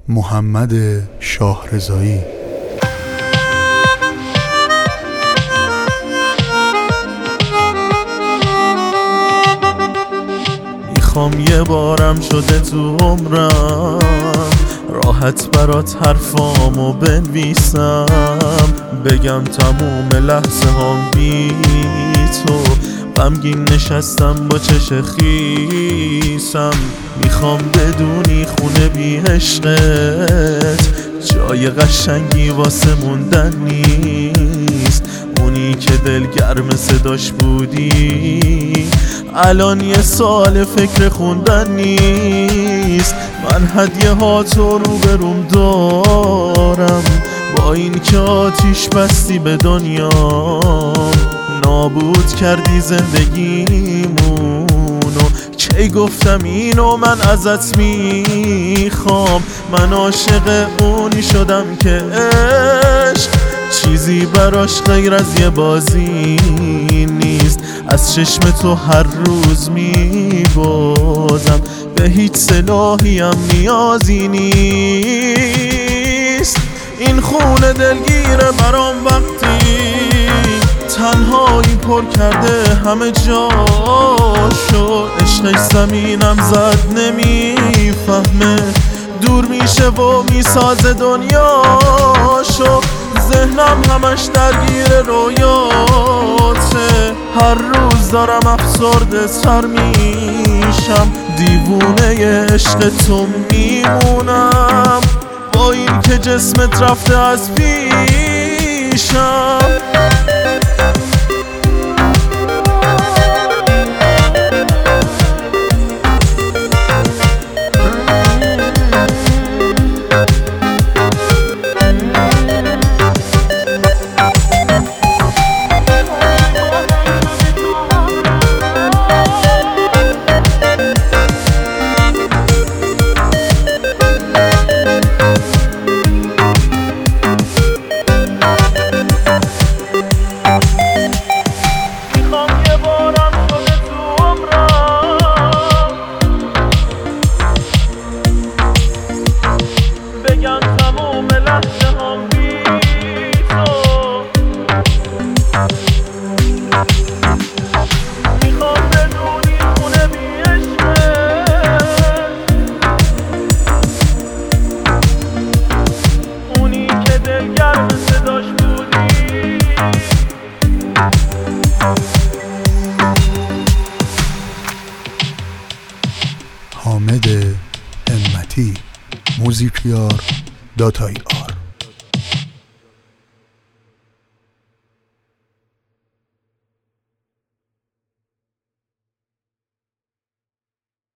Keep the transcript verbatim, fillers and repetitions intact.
محمد شاهرضایی. میخوام یه بارم شده تو عمرم راحت برات حرفامو بنویسم، بگم تموم لحظه هام بی تو غمگین نشستم با چش خیسم. میخوام بدونی خونه بی عشقت جای قشنگی واسه موندن نیست. اونی که دلگرم صداش بودی الان یه سال فکر خوندن نیست. من هدیه ها تو رو بروم دارم، با این که آتیش بستی به دنیا نابود کردی زندگیمونو. کی گفتم اینو من ازت میخوام؟ من عاشق اونی شدم که عشق چیزی براش غیر از یه بازی نیست. از چشم تو هر روز میبازم، به هیچ سلاحی هم نیازی نیست. این خونه دلگیره برام وقتی تنهایی پر کرده همه جاشو. عشقش زمینم زد نمیفهمه، دور میشه و میسازه دنیاشو. ذهنم همش درگیر رویاته، هر روز دارم افسرده سر میشم. دیوونه عشق تو میمونم با این که جسمت رفته از پیشم. حامد همتی، موزیکیار داتای آر.